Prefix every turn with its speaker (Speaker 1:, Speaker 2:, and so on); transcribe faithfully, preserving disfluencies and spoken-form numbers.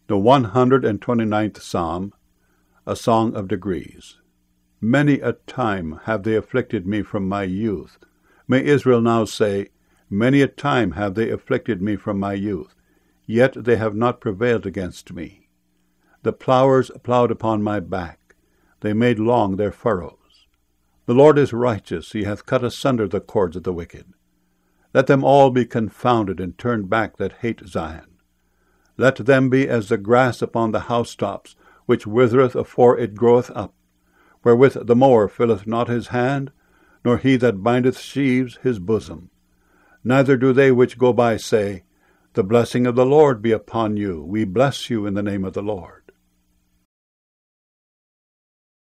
Speaker 1: The one hundred and twenty-ninth Psalm, a song of degrees. Many a time have they afflicted me from my youth. May Israel now say, Many a time have they afflicted me from my youth, yet they have not prevailed against me. The plowers plowed upon my back, they made long their furrows. The Lord is righteous, he hath cut asunder the cords of the wicked. Let them all be confounded and turned back that hate Zion. Let them be as the grass upon the housetops, which withereth afore it groweth up, wherewith the mower filleth not his hand, nor he that bindeth sheaves his bosom. Neither do they which go by say, The blessing of the Lord be upon you, we bless you in the name of the Lord.